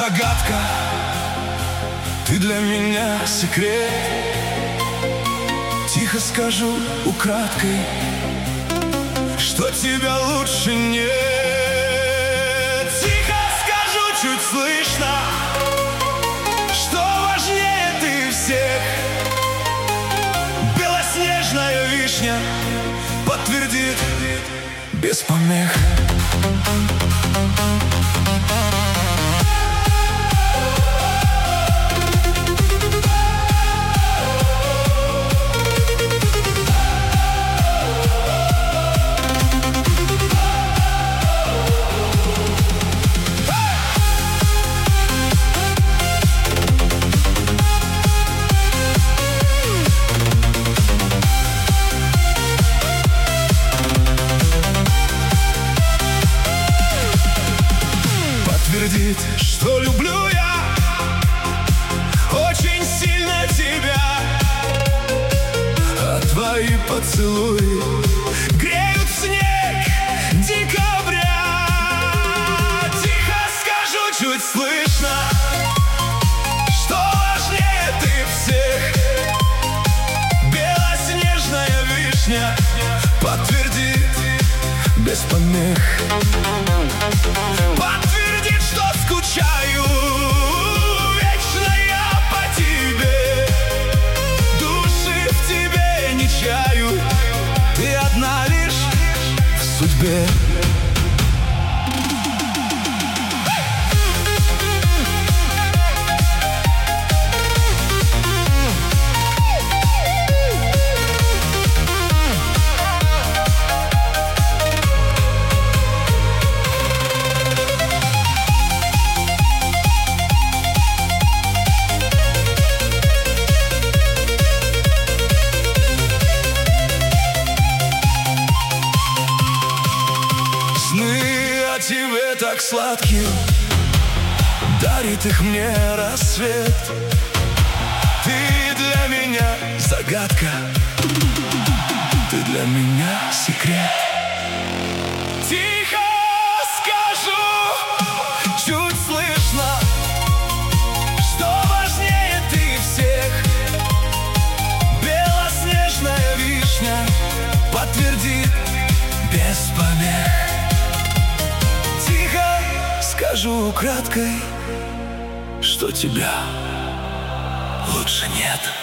загадка, ты для меня секрет. Тихо скажу украдкой, что тебя лучше нет. Тихо скажу, чуть слышно, что важнее ты всех. Белоснежная вишня подтвердит без помех. Подтвердит, что люблю я очень сильно тебя, а твои поцелуи греют снег декабря. Тихо скажу, чуть слышно, что важнее ты всех. Белоснежная вишня подтвердит без помех. Подтвердит, что скучаю вечно я по тебе. Души в тебе не чаю, ты одна лишь в судьбе. Сны о тебе так сладкие, дарит их мне рассвет. Ты для меня загадка, ты для меня секрет. Тихо скажу, чуть слышно, что важнее ты всех. Белоснежная вишня подтвердит без помех. Скажу украдкой, что тебя лучше нет.